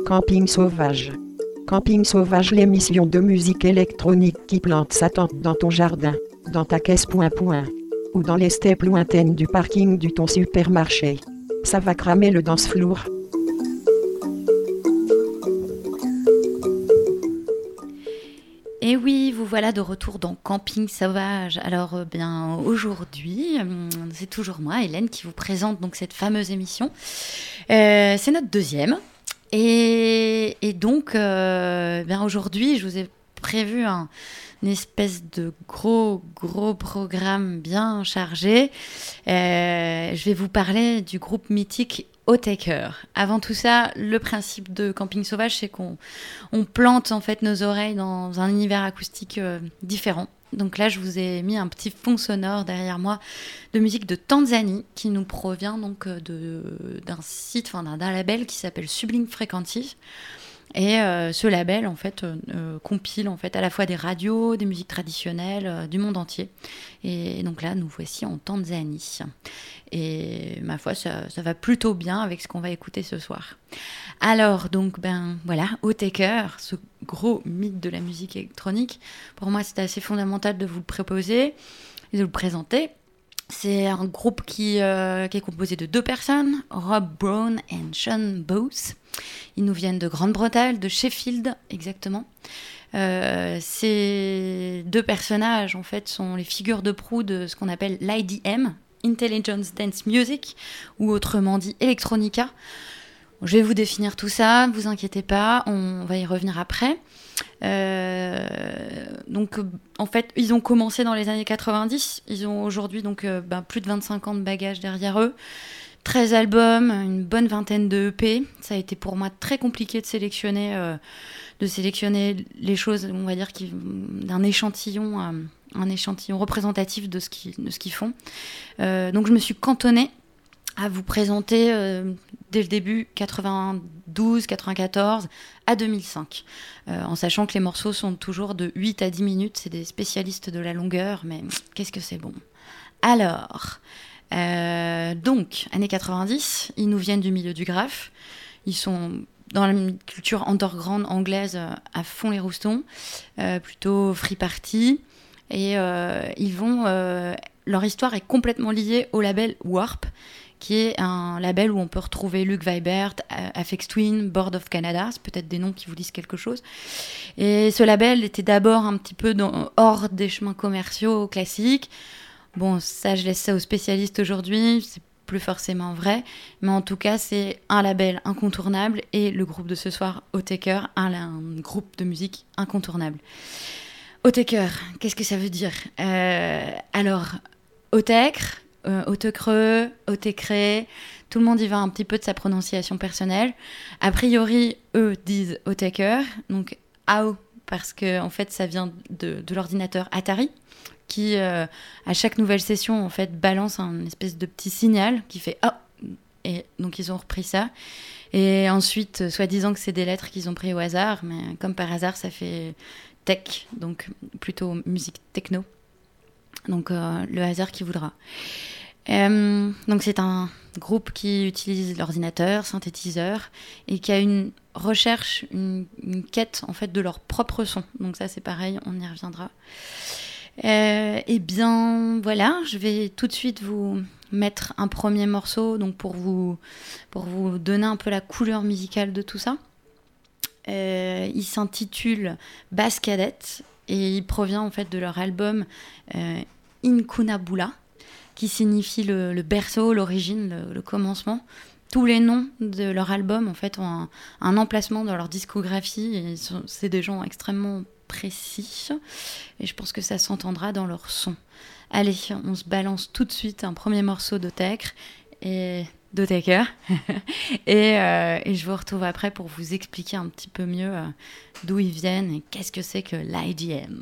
Camping sauvage. Camping sauvage, l'émission de musique électronique qui plante sa tente dans ton jardin, dans ta caisse ou dans les steppes lointaines du parking de ton supermarché. Ça va cramer le dance floor. Et oui, vous voilà de retour dans Camping Sauvage. Alors bien aujourd'hui, c'est toujours moi, Hélène, qui vous présente donc cette fameuse émission. C'est notre deuxième. Et donc, bien aujourd'hui, je vous ai prévu une espèce de gros programme bien chargé. Je vais vous parler du groupe mythique Autechre. Avant tout ça, le principe de Camping Sauvage, c'est qu'on plante en fait nos oreilles dans un univers acoustique différent. Donc là, je vous ai mis un petit fond sonore derrière moi de musique de Tanzanie qui nous provient donc d'un site, d'un label qui s'appelle Sublime Frequency. Et ce label en fait compile en fait à la fois des radios, des musiques traditionnelles du monde entier. Et donc là, nous voici en Tanzanie. Et ma foi, ça va plutôt bien avec ce qu'on va écouter ce soir. Alors donc voilà, Autechre, ce gros mythe de la musique électronique. Pour moi, c'est assez fondamental de vous le proposer et de le présenter. C'est un groupe qui est composé de 2 personnes, Rob Brown et Sean Bowes. Ils nous viennent de Grande-Bretagne, de Sheffield exactement. Ces 2 personnages en fait sont les figures de proue de ce qu'on appelle l'IDM, Intelligence Dance Music, ou autrement dit Electronica. Je vais vous définir tout ça, ne vous inquiétez pas, on va y revenir après. Donc en fait ils ont commencé dans les années 90, ils ont aujourd'hui donc plus de 25 ans de bagages derrière eux, 13 albums, une bonne vingtaine de EP. Ça a été pour moi très compliqué de sélectionner les choses, on va dire, d'un échantillon, un échantillon représentatif de ce qu'ils font. Donc je me suis cantonnée à vous présenter dès le début 92, 94 à 2005, en sachant que les morceaux sont toujours de 8 à 10 minutes. C'est des spécialistes de la longueur, mais qu'est-ce que c'est bon. Alors, donc, années 90, ils nous viennent du milieu du graphe. Ils sont dans la culture underground anglaise à fond les roustons, plutôt free party. Et leur histoire est complètement liée au label Warp, qui est un label où on peut retrouver Luke Vibert, Aphex Twin, Board of Canada, c'est peut-être des noms qui vous disent quelque chose. Et ce label était d'abord un petit peu hors des chemins commerciaux classiques. Bon, ça, je laisse ça aux spécialistes aujourd'hui, c'est plus forcément vrai, mais en tout cas, c'est un label incontournable, et le groupe de ce soir, Autechre, un groupe de musique incontournable. Autechre, qu'est-ce que ça veut dire ? Alors, Autechre, Autechre, Autechre, tout le monde y va un petit peu de sa prononciation personnelle. A priori, eux disent Autechre, donc AO, parce que en fait, ça vient de l'ordinateur Atari, qui, à chaque nouvelle session, en fait, balance un espèce de petit signal qui fait « Ah !» Et donc, ils ont repris ça. Et ensuite, soi-disant que c'est des lettres qu'ils ont pris au hasard, mais comme par hasard, ça fait tech, donc plutôt musique techno. Donc, le hasard qui voudra. Donc, c'est un groupe qui utilise l'ordinateur, synthétiseur, et qui a une recherche, une quête, en fait, de leur propre son. Donc ça, c'est pareil, on y reviendra. Eh bien, voilà, je vais tout de suite vous mettre un premier morceau, donc pour vous donner un peu la couleur musicale de tout ça. Il s'intitule Bass Cadet, et il provient en fait de leur album Inkunabula, qui signifie le berceau, l'origine, le commencement. Tous les noms de leur album en fait ont un emplacement dans leur discographie, et c'est des gens extrêmement précis, et je pense que ça s'entendra dans leur son. Allez, on se balance tout de suite un premier morceau d'Autechre et d'Autechre et je vous retrouve après pour vous expliquer un petit peu mieux d'où ils viennent et qu'est-ce que c'est que l'IDM.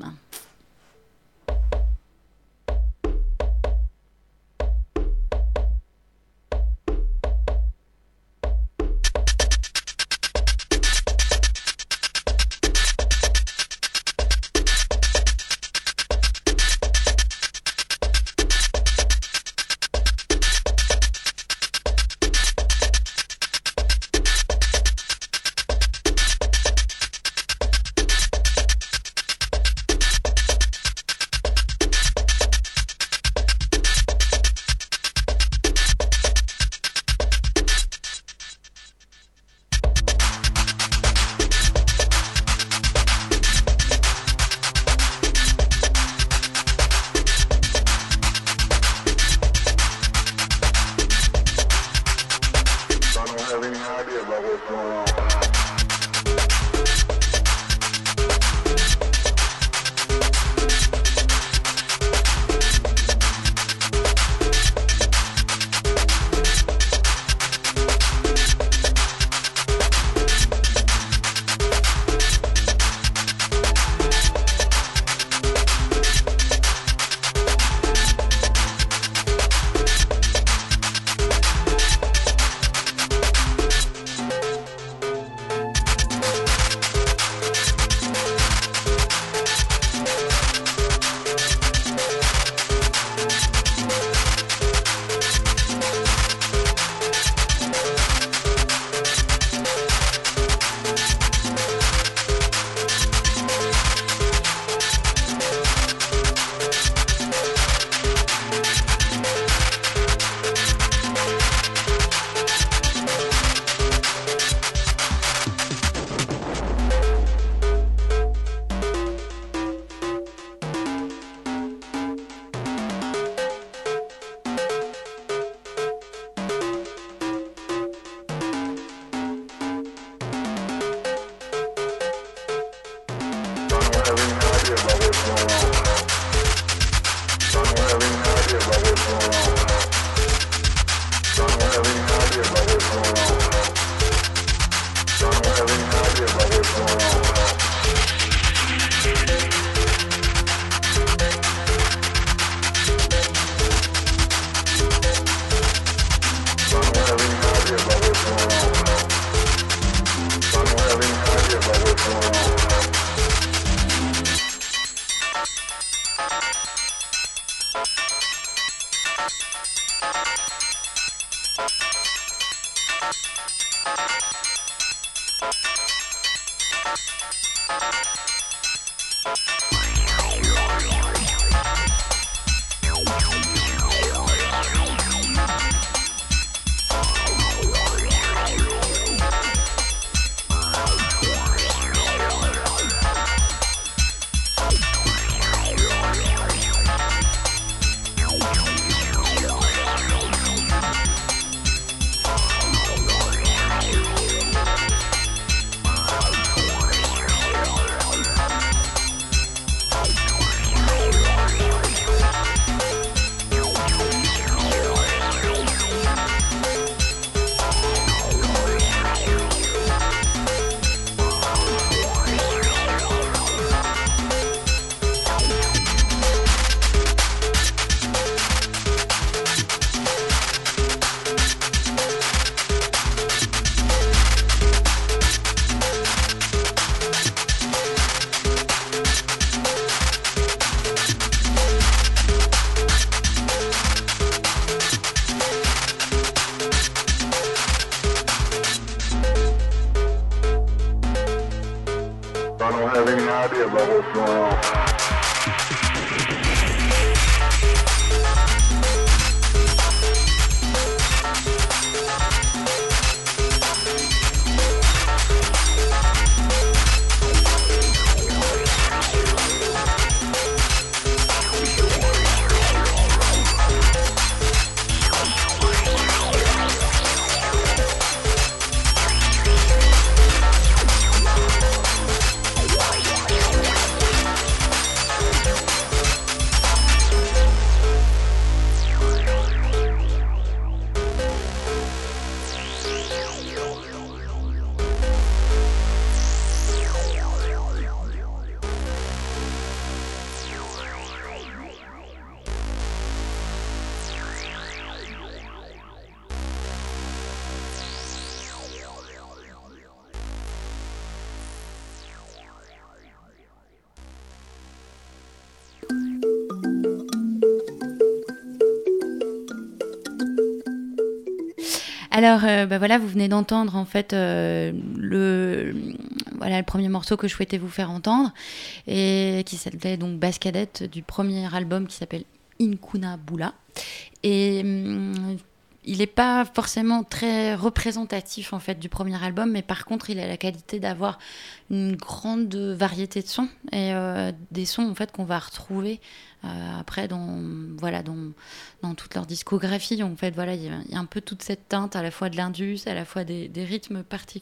Alors, voilà, vous venez d'entendre en fait le premier morceau que je souhaitais vous faire entendre et qui s'appelait donc Bass Cadette du premier album qui s'appelle Incuna Bula. Et il n'est pas forcément très représentatif en fait du premier album, mais par contre il a la qualité d'avoir une grande variété de sons et des sons en fait qu'on va retrouver après dans toute leur discographie. En fait voilà, il y a un peu toute cette teinte à la fois de l'indus, à la fois des rythmes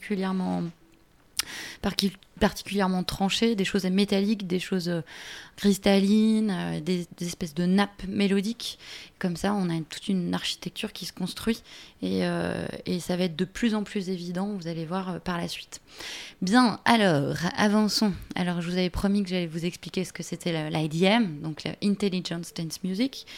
particulièrement tranchées, des choses métalliques, des choses cristallines, des espèces de nappes mélodiques. Comme ça, on a toute une architecture qui se construit et ça va être de plus en plus évident, vous allez voir par la suite. Bien, alors, avançons. Alors, je vous avais promis que j'allais vous expliquer ce que c'était l'IDM, donc l'Intelligence Dance Music.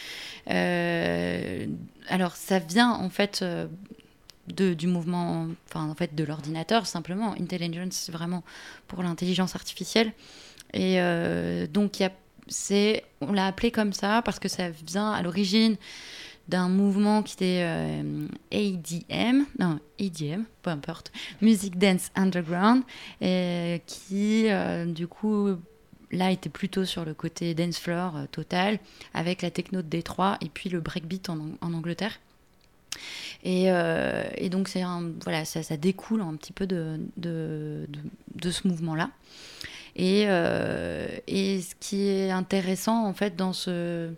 Alors, ça vient en fait... du mouvement, enfin en fait de l'ordinateur simplement. Intelligence, c'est vraiment pour l'intelligence artificielle. Et donc on l'a appelé comme ça parce que ça vient à l'origine d'un mouvement qui était ADM, peu importe, Music Dance Underground, et qui du coup là était plutôt sur le côté dance floor total avec la techno de Détroit et puis le breakbeat en Angleterre. Et donc ça découle un petit peu de ce mouvement-là. Et ce qui est intéressant en fait dans ce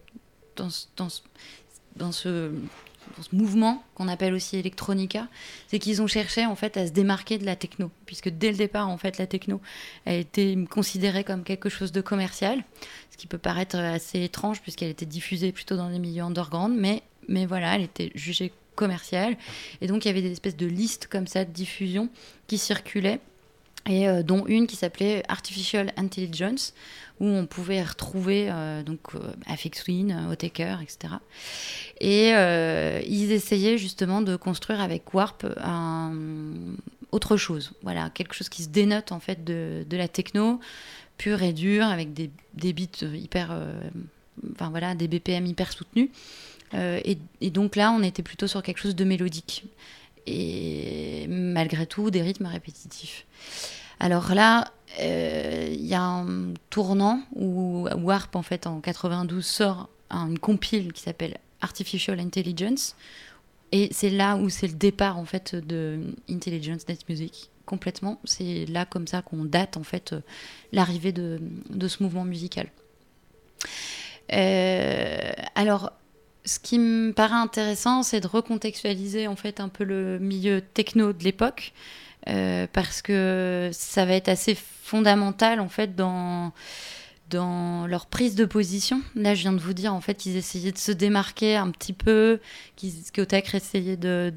mouvement qu'on appelle aussi Electronica, c'est qu'ils ont cherché en fait à se démarquer de la techno, puisque dès le départ en fait la techno a été considérée comme quelque chose de commercial, ce qui peut paraître assez étrange puisqu'elle était diffusée plutôt dans les milieux underground, mais voilà, elle était jugée commerciale, et donc il y avait des espèces de listes comme ça de diffusion qui circulaient, et dont une qui s'appelait Artificial Intelligence, où on pouvait retrouver Aphex Twin, Autechre, etc. Et ils essayaient justement de construire avec Warp autre chose, voilà, quelque chose qui se dénote en fait de la techno pure et dure, avec des beats hyper, des BPM hyper soutenus. Et donc là, on était plutôt sur quelque chose de mélodique. Et malgré tout, des rythmes répétitifs. Alors là, il y a un tournant où Warp, en fait, en 92, sort une compile qui s'appelle Artificial Intelligence. Et c'est là où c'est le départ, en fait, de Intelligence Dance Music. Complètement. C'est là, comme ça, qu'on date, en fait, l'arrivée de ce mouvement musical. Alors... Ce qui me paraît intéressant, c'est de recontextualiser en fait un peu le milieu techno de l'époque, parce que ça va être assez fondamental en fait dans leur prise de position. Là, je viens de vous dire en fait qu'ils essayaient de se démarquer un petit peu, qu'Autechre essayait de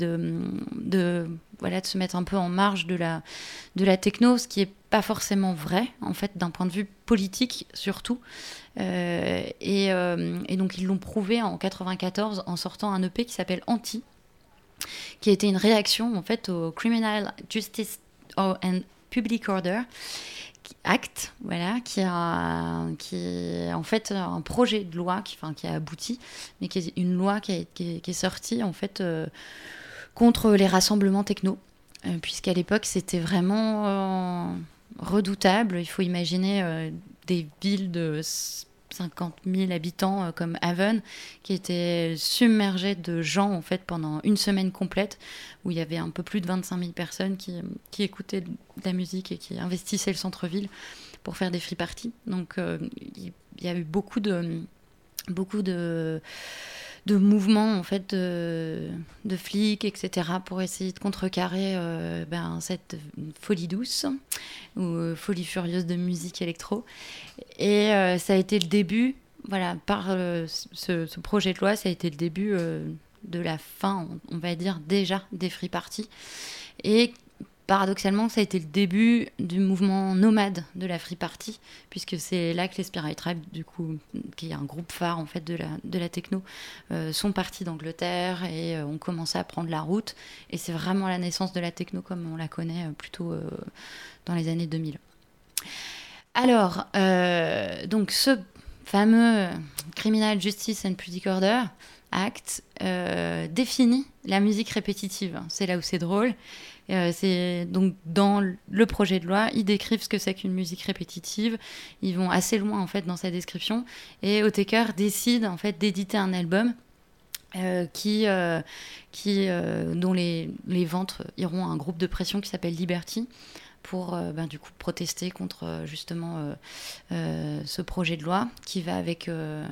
se mettre un peu en marge de la techno, ce qui est pas forcément vrai en fait d'un point de vue politique surtout. Et donc ils l'ont prouvé en 94 en sortant un EP qui s'appelle Anti, qui a été une réaction en fait au Criminal Justice and Public Order Act, voilà, qui est en fait un projet de loi qui a abouti, mais qui est une loi qui est sortie en fait contre les rassemblements techno, puisqu'à l'époque c'était vraiment redoutable. Il faut imaginer des villes de 50 000 habitants comme Haven qui étaient submergées de gens en fait pendant une semaine complète, où il y avait un peu plus de 25 000 personnes qui écoutaient de la musique et qui investissaient le centre-ville pour faire des free parties. Donc il y a eu beaucoup de mouvements en fait de flics, etc., pour essayer de contrecarrer cette folie douce ou folie furieuse de musique électro. Et ça a été le début, voilà, par ce projet de loi, ça a été le début de la fin, on va dire déjà, des free parties. Et paradoxalement, ça a été le début du mouvement nomade de la free party, puisque c'est là que les Spirit Tribe, du coup, qui est un groupe phare en fait de la techno, sont partis d'Angleterre et ont commencé à prendre la route. Et c'est vraiment la naissance de la techno comme on la connaît plutôt dans les années 2000. Alors, donc ce fameux Criminal Justice and Public Order Act définit la musique répétitive. C'est là où c'est drôle. C'est donc dans le projet de loi, ils décrivent ce que c'est qu'une musique répétitive. Ils vont assez loin en fait dans sa description. Et Autechre décide en fait d'éditer un album dont les ventes iront à un groupe de pression qui s'appelle Liberty pour du coup protester contre justement ce projet de loi qui va avec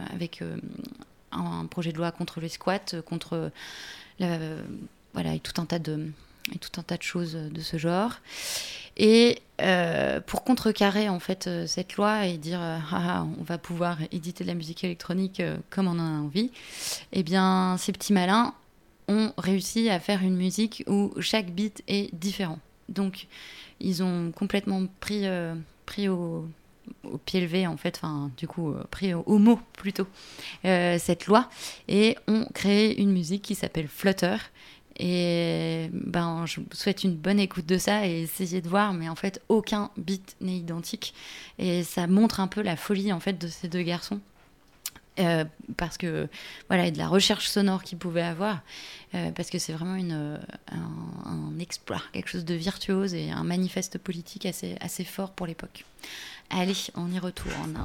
un projet de loi contre les squats, contre et tout un tas de choses de ce genre. Et pour contrecarrer en fait cette loi et dire on va pouvoir éditer de la musique électronique comme on en a envie, eh bien ces petits malins ont réussi à faire une musique où chaque beat est différent. Donc ils ont complètement pris au pied levé en fait, pris au mot plutôt cette loi et ont créé une musique qui s'appelle Flutter. Et je vous souhaite une bonne écoute de ça et essayez de voir, mais en fait aucun beat n'est identique et ça montre un peu la folie en fait de ces deux garçons parce que et de la recherche sonore qu'ils pouvaient avoir parce que c'est vraiment un exploit, quelque chose de virtuose et un manifeste politique assez fort pour l'époque. Allez, on y retourne.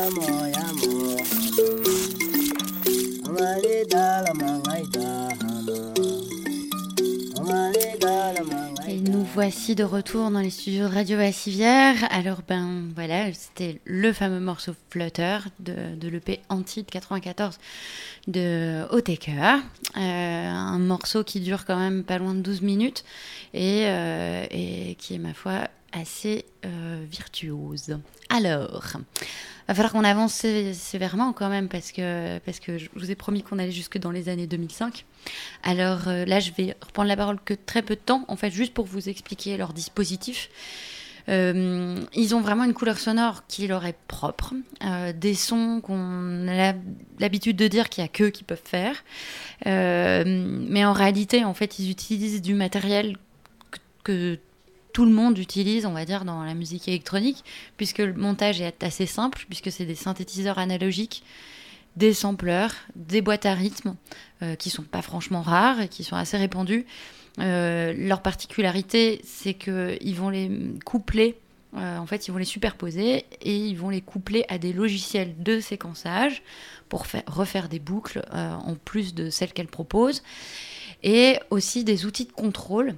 Et nous voici de retour dans les studios de Radio Bassivière. Alors voilà, c'était le fameux morceau Flutter de l'EP Anti de 94 de Otaker. Un morceau qui dure quand même pas loin de 12 minutes et qui est ma foi assez virtuose. Alors, va falloir qu'on avance sévèrement quand même parce que je vous ai promis qu'on allait jusque dans les années 2005. Alors là, je vais reprendre la parole que très peu de temps, en fait, juste pour vous expliquer leur dispositif. Ils ont vraiment une couleur sonore qui leur est propre, des sons qu'on a l'habitude de dire qu'il n'y a qu'eux qui peuvent faire, mais en réalité, en fait, ils utilisent du matériel que tout le monde utilise, on va dire, dans la musique électronique, puisque le montage est assez simple, puisque c'est des synthétiseurs analogiques, des sampleurs, des boîtes à rythme, qui sont pas franchement rares et qui sont assez répandues. Leur particularité, c'est qu'ils vont les coupler, en fait, ils vont les superposer et ils vont les coupler à des logiciels de séquençage pour refaire des boucles en plus de celles qu'elles proposent, et aussi des outils de contrôle,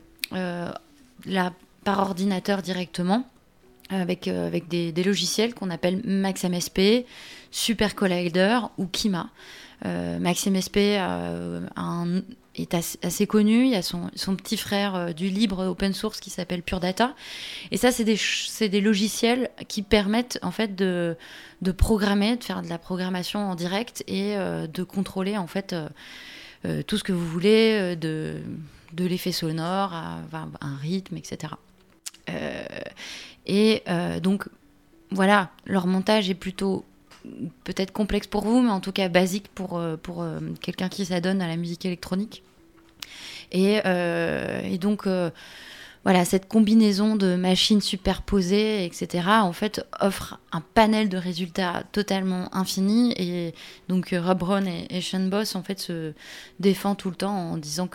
par ordinateur directement, avec des logiciels qu'on appelle MaxMSP, Super Collider ou Kima. MaxMSP est assez connu. Il y a son petit frère du libre open source qui s'appelle Pure Data. Et ça, c'est des logiciels qui permettent en fait de programmer, de faire de la programmation en direct et de contrôler en fait tout ce que vous voulez, de l'effet sonore à un rythme, etc. Donc voilà, leur montage est plutôt peut-être complexe pour vous, mais en tout cas basique pour quelqu'un qui s'adonne à la musique électronique. Et donc voilà, cette combinaison de machines superposées, etc., en fait, offre un panel de résultats totalement infini. Et donc, Rob Brown et Sean Boss, en fait, se défend tout le temps en disant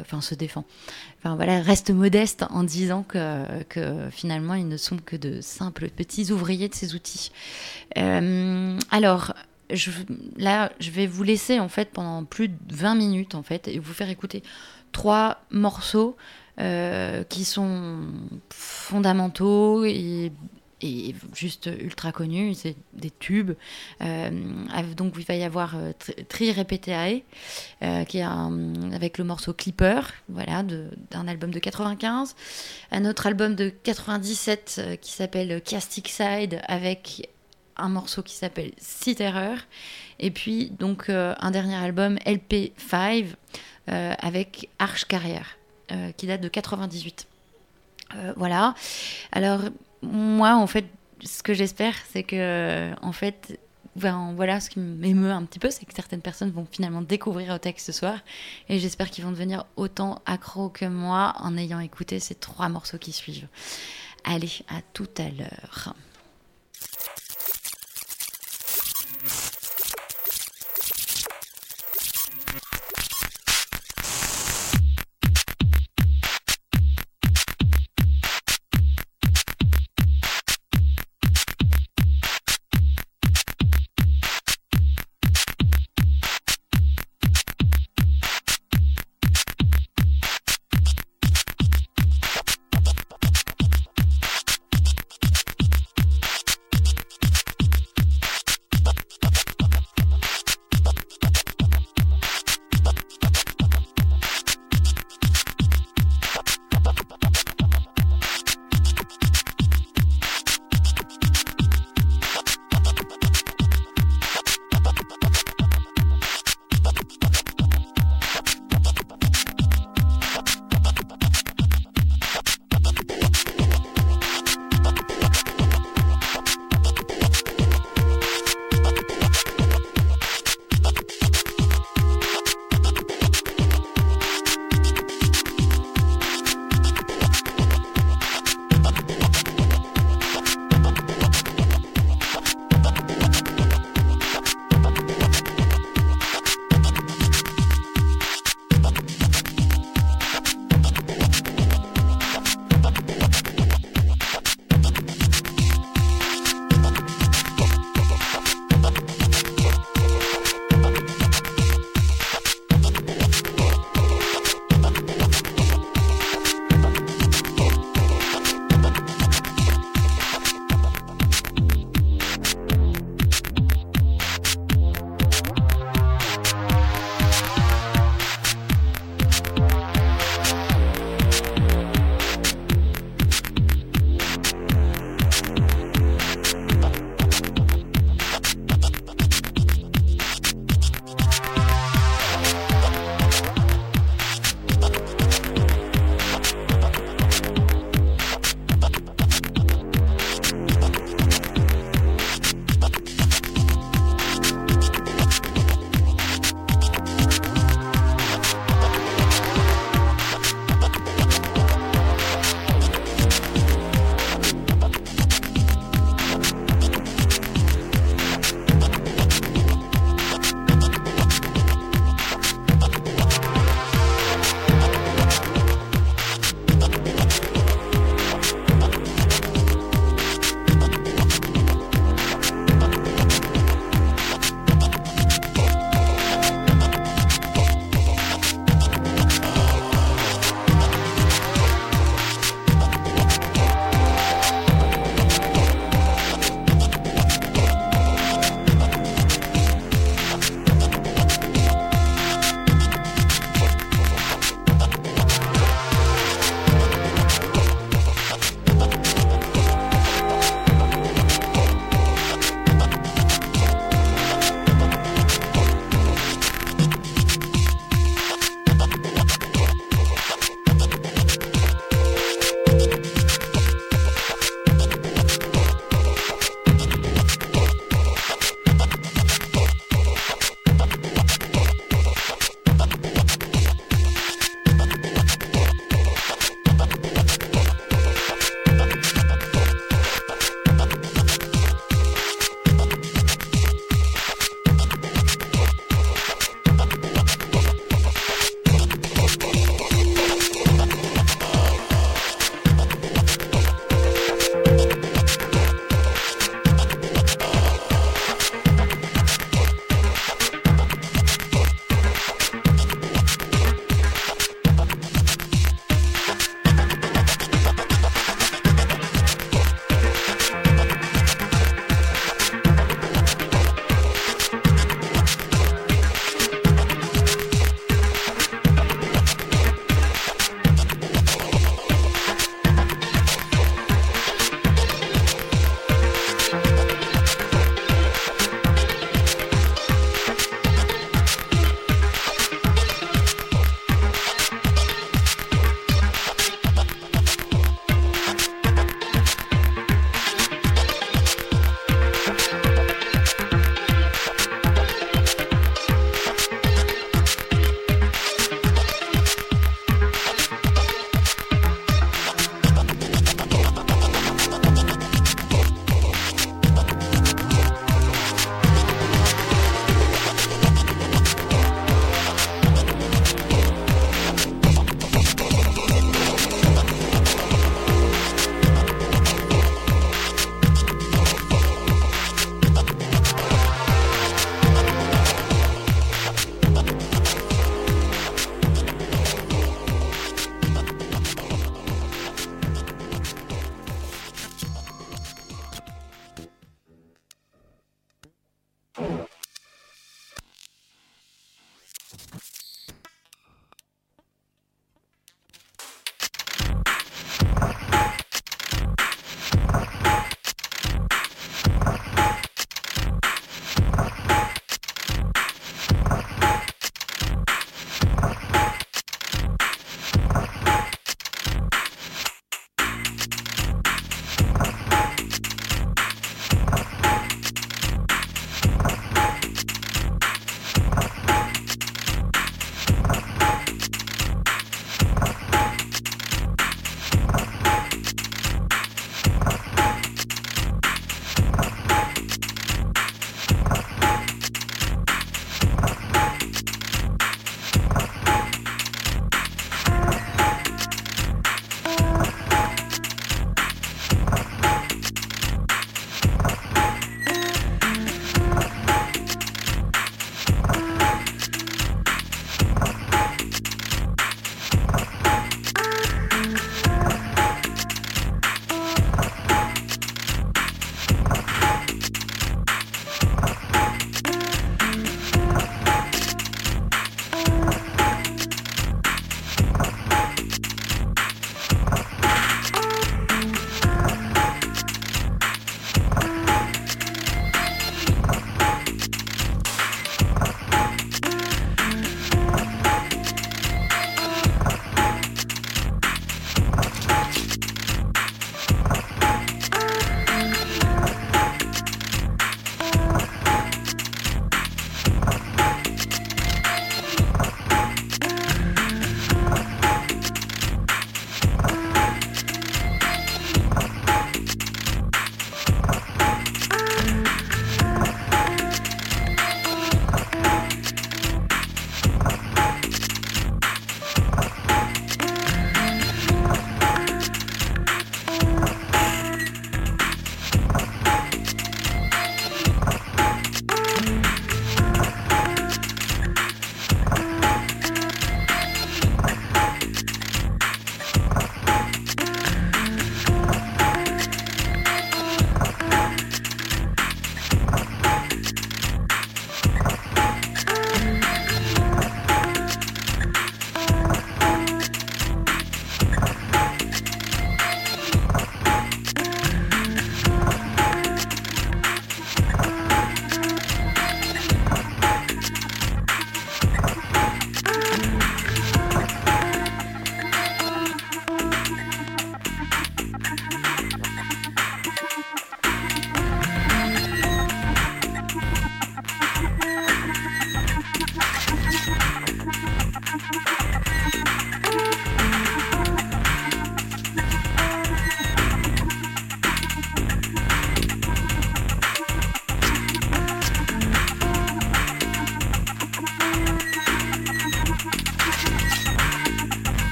reste modeste en disant que finalement, ils ne sont que de simples petits ouvriers de ces outils. Alors, je vais vous laisser, en fait, pendant plus de 20 minutes, en fait, et vous faire écouter 3 morceaux qui sont fondamentaux et juste ultra connus, c'est des tubes. Donc il va y avoir Tri Repetiae, qui est avec le morceau Clipper, voilà, d'un album de 95, un autre album de 97 qui s'appelle Castic Side, avec un morceau qui s'appelle Sea Terror, et puis donc un dernier album LP5 avec Arch Carrière, qui date de 98. Voilà. Alors, moi, en fait, ce que j'espère, c'est que, en fait, voilà, ce qui m'émeut un petit peu, c'est que certaines personnes vont finalement découvrir Otaker ce soir, et j'espère qu'ils vont devenir autant accros que moi en ayant écouté ces 3 morceaux qui suivent. Allez, à tout à l'heure.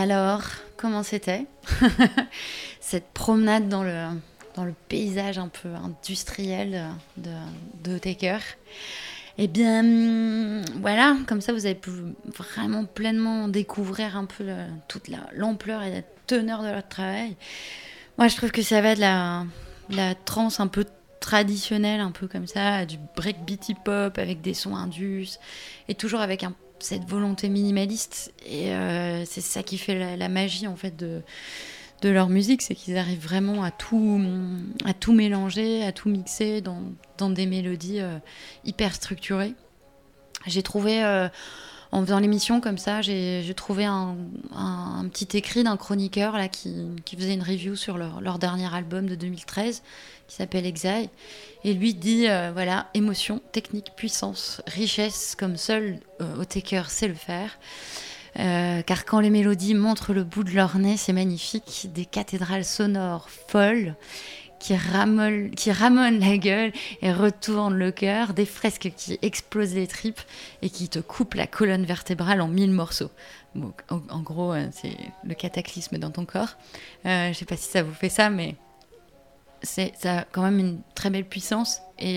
Alors, comment c'était cette promenade dans le paysage un peu industriel de Taker? Eh bien, voilà, comme ça vous avez pu vraiment pleinement découvrir un peu toute l'ampleur et la teneur de leur travail. Moi, je trouve que ça va de la trance un peu traditionnelle, un peu comme ça, du breakbeat hip-hop avec des sons indus, et toujours avec cette volonté minimaliste. Et c'est ça qui fait la magie, en fait, de leur musique, c'est qu'ils arrivent vraiment à tout mélanger, à tout mixer dans des mélodies hyper structurées. J'ai trouvé, en faisant l'émission comme ça, j'ai trouvé un petit écrit d'un chroniqueur là, qui faisait une review sur leur dernier album de 2013, qui s'appelle Exile. Et lui dit, voilà, émotion, technique, puissance, richesse, comme seul Taker sait le faire. Car quand les mélodies montrent le bout de leur nez, c'est magnifique. Des cathédrales sonores folles qui ramonnent la gueule et retournent le cœur. Des fresques qui explosent les tripes et qui te coupent la colonne vertébrale en 1000 morceaux. Bon, en gros, c'est le cataclysme dans ton corps. Je sais pas si ça vous fait ça, mais ça a quand même une très belle puissance.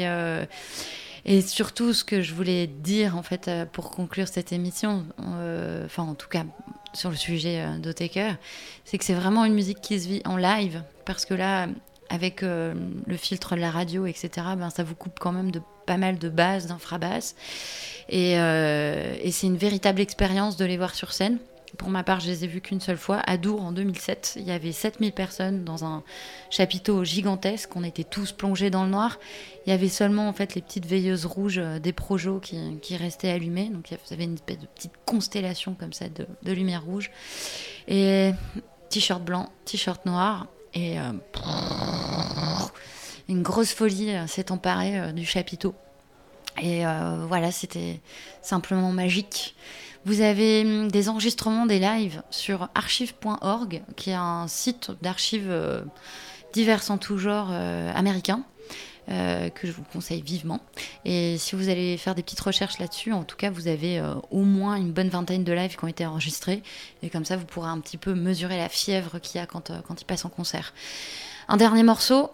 Et surtout, ce que je voulais dire, en fait, pour conclure cette émission, enfin, en tout cas, sur le sujet d'Otaker, c'est que c'est vraiment une musique qui se vit en live, parce que là, avec le filtre de la radio, etc., ben, ça vous coupe quand même de pas mal de basses, d'infrabasses. Et c'est une véritable expérience de les voir sur scène. Pour ma part, je les ai vus qu'une seule fois, à Dour en 2007. Il y avait 7000 personnes dans un chapiteau gigantesque. On était tous plongés dans le noir. Il y avait seulement en fait les petites veilleuses rouges des projos qui restaient allumées. Donc il y avait une espèce de petite constellation comme ça de lumière rouge. Et t-shirt blanc, t-shirt noir. Et une grosse folie s'est emparée du chapiteau. Et voilà, c'était simplement magique. Vous avez des enregistrements des lives sur archive.org, qui est un site d'archives divers en tout genre américain, que je vous conseille vivement. Et si vous allez faire des petites recherches là-dessus, en tout cas, vous avez au moins une bonne vingtaine de lives qui ont été enregistrés. Et comme ça, vous pourrez un petit peu mesurer la fièvre qu'il y a quand ils passent en concert. Un dernier morceau,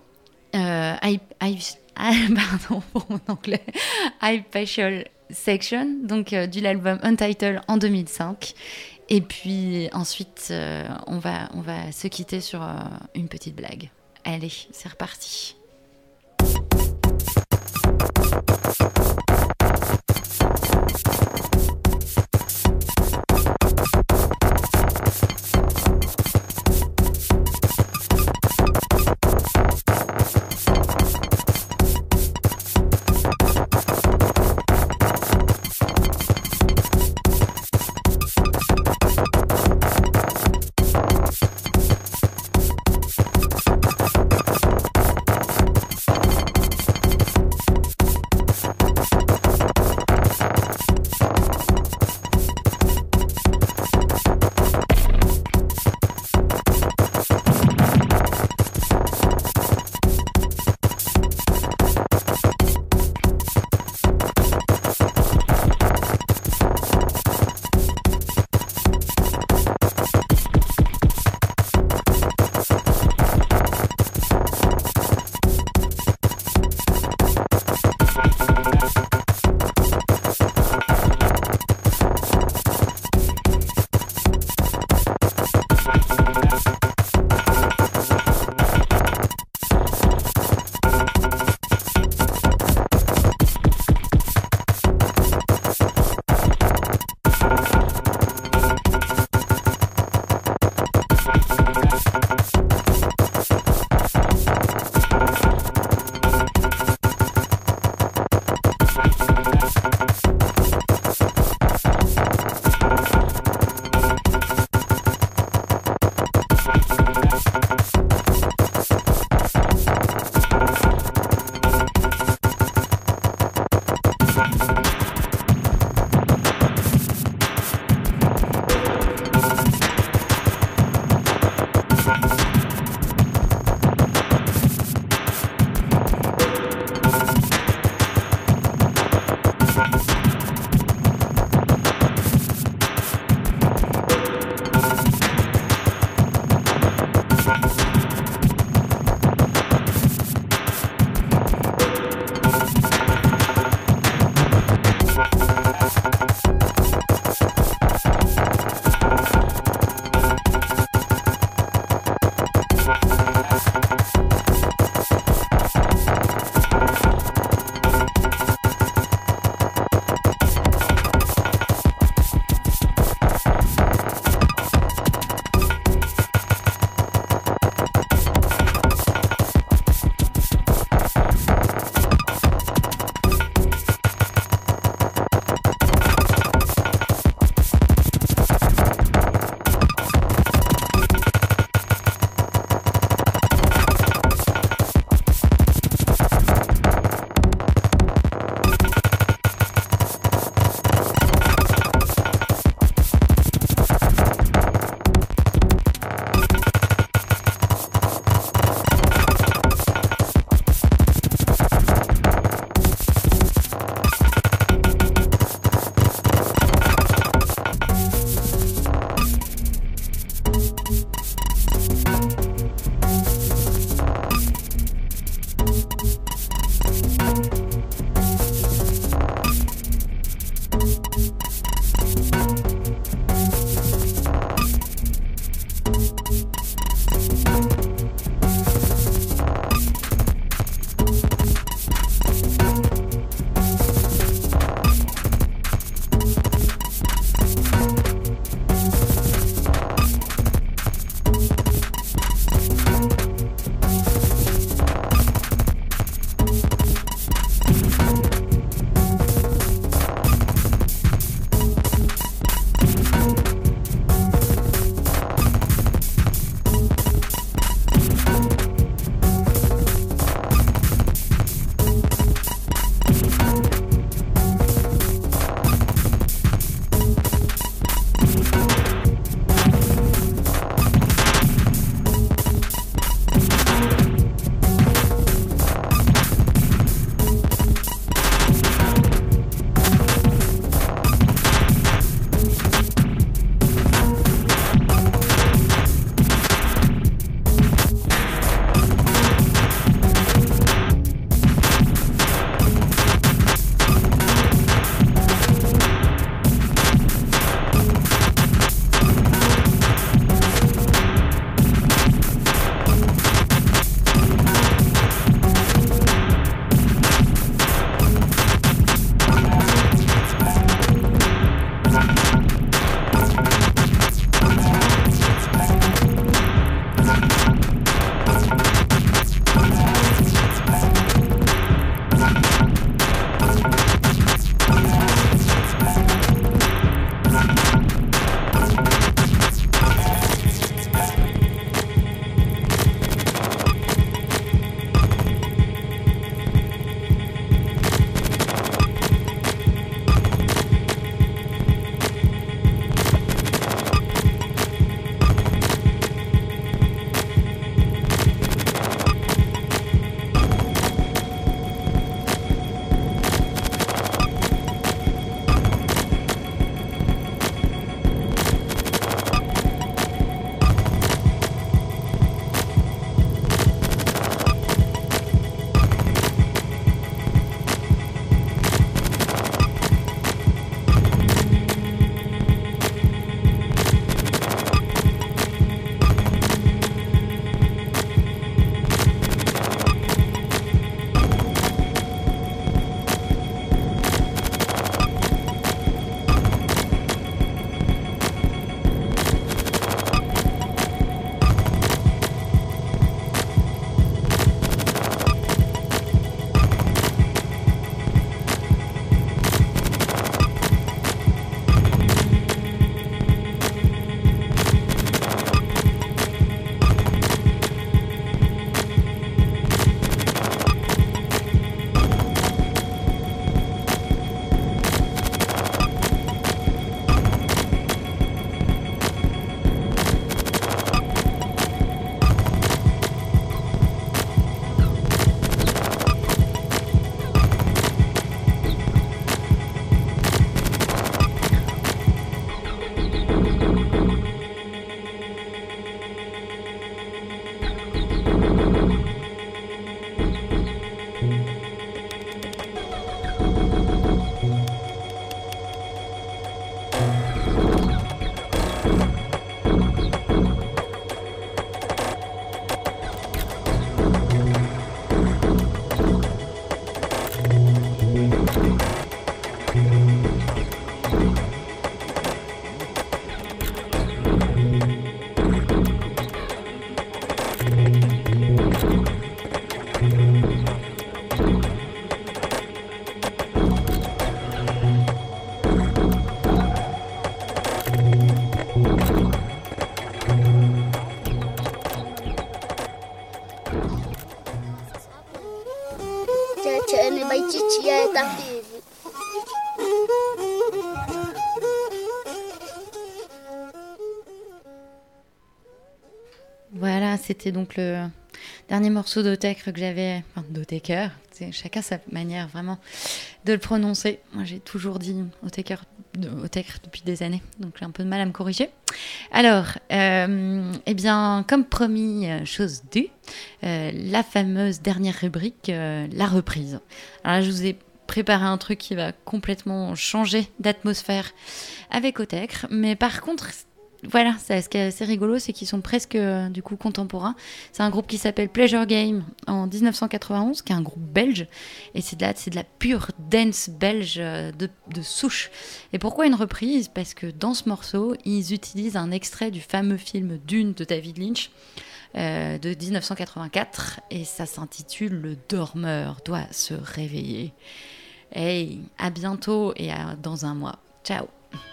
pardon pour mon anglais, High Special Section, donc de l'album Untitled en 2005. Et puis ensuite, on va se quitter sur une petite blague. Allez, c'est reparti. c'était donc le dernier morceau d'Autechre que j'avais, enfin d'Autechre, chacun sa manière vraiment de le prononcer. Moi j'ai toujours dit Autechre depuis des années, donc j'ai un peu de mal à me corriger. Alors, eh bien, comme promis, chose due, la fameuse dernière rubrique, la reprise. Alors là, je vous ai préparé un truc qui va complètement changer d'atmosphère avec Autechre, mais par contre, voilà, ce qui est assez rigolo, c'est qu'ils sont presque du coup contemporains. C'est un groupe qui s'appelle Pleasure Game en 1991, qui est un groupe belge, et c'est de la pure dance belge de souche. Et pourquoi une reprise ? Parce que dans ce morceau, ils utilisent un extrait du fameux film Dune de David Lynch de 1984, et ça s'intitule Le dormeur doit se réveiller. Hey, à bientôt et dans un mois. Ciao.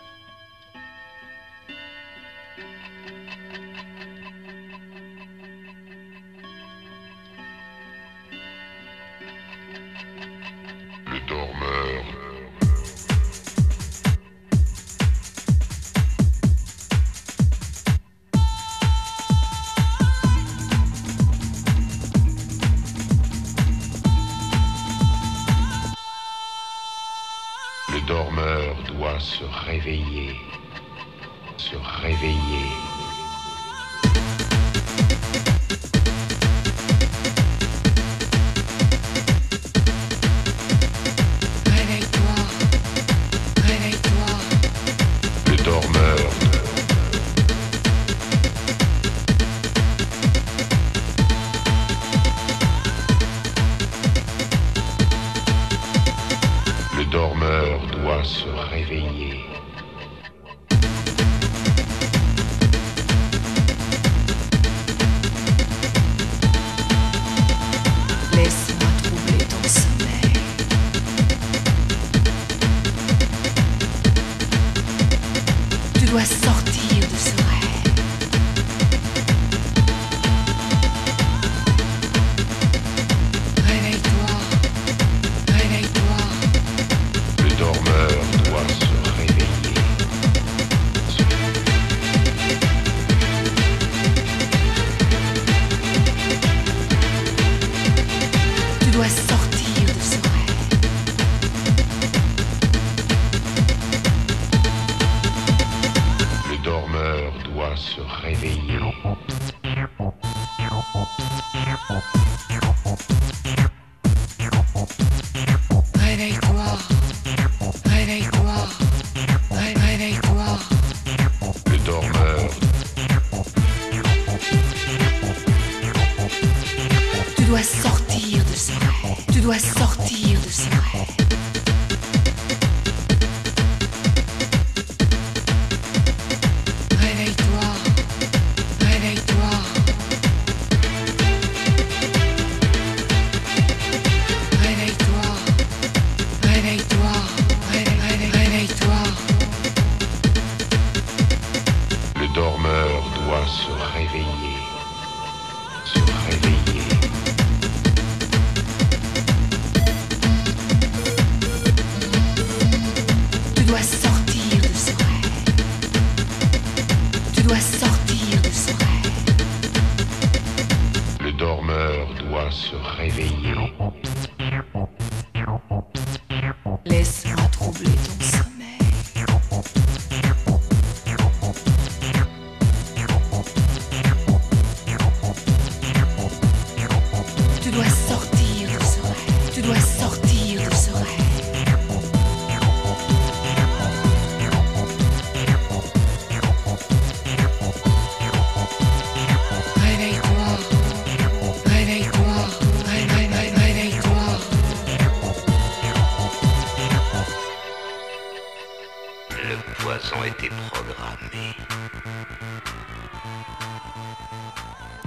Le dormeur. Le dormeur doit se réveiller, se réveiller. Le dormeur doit se réveiller. Laisse-moi troubler ton sommeil. Tu dois sortir de ce rêve. Réveille-toi, réveille-toi. Le dormeur doit se réveiller. Tu dois sortir de ce rêve. Le dormeur doit se réveiller. Réveille-toi, réveille-toi, réveille-toi. Le dormeur, Tu dois sortir de ce rêve. Tu dois sortir de ce rêve. Réveille-toi, réveille-toi. Réveille-toi, réveille-toi, réveille-toi. le dormeur doit se réveiller. Se réveiller. Tu dois sortir de ce rêve. Tu dois sortir de ce rêve. Le dormeur doit se réveiller. Laisse-moi troubler ton sommeil. Tu dois sortir de ce rêve. Tu dois sortir de ce rêve. Réveille-toi, réveille-toi, réveille-toi. Le poison était programmé.